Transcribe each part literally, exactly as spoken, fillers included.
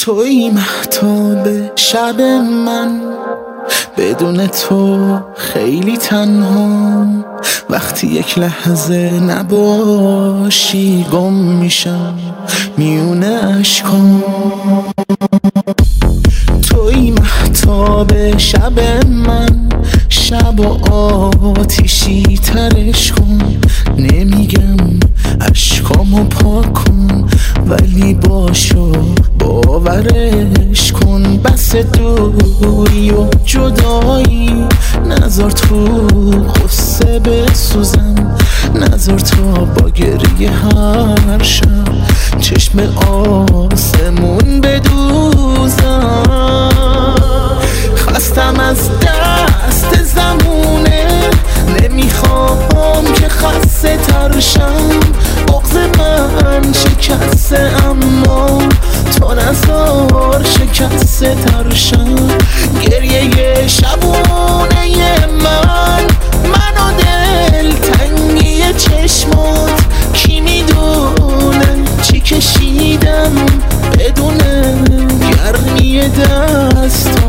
توی مهتاب شب من، بدون تو خیلی تنها. وقتی یک لحظه نباشی گم میشم میونه اشکام. توی مهتاب شب من، شب و آتیشی ترش کن. نمیگم اشکامو پاک کن، ولی باشو باورش کن. بس دوری و جدایی نذار تو غصه بسوزم. نذار تا با گریه هر شب چشم آسمون بدوزم. خستم از دست زمونه، نمیخوام که خسته ترشم. بغض من شکسته اما تو نذار شکسته ترشم. گریه شبونه من، من و دل تنگی چشمات. کی میدونه چی کشیدم بدون گرمی دستات.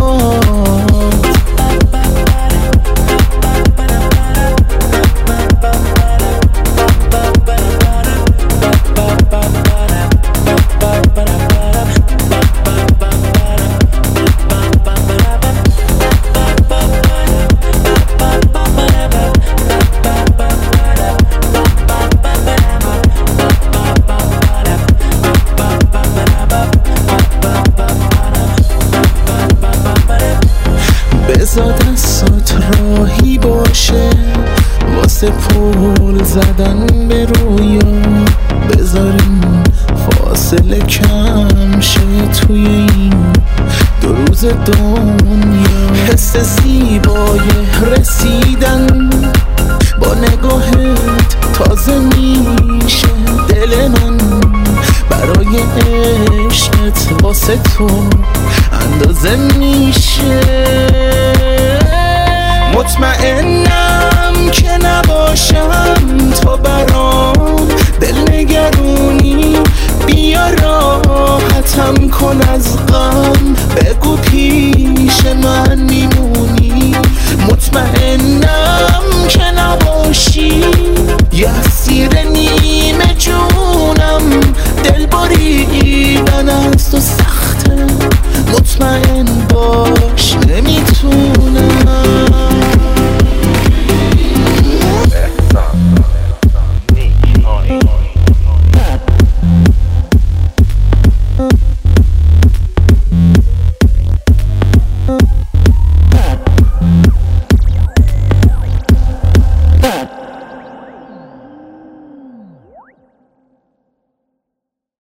بذار دستات راهی باشه واسه پول زدن به رویا. بذاریم فاصله کم شه توی این دو روز دنیا. حس زیبای رسیدن با نگاهت تازه میشه. دل من برای عشقت واسه تو اندازه میشه. مطمئنم که نباشم تو برام دلنگرونی. بیا راحتم کن از غم، بگو پیش من میمونی. مطمئنم که نباشی یه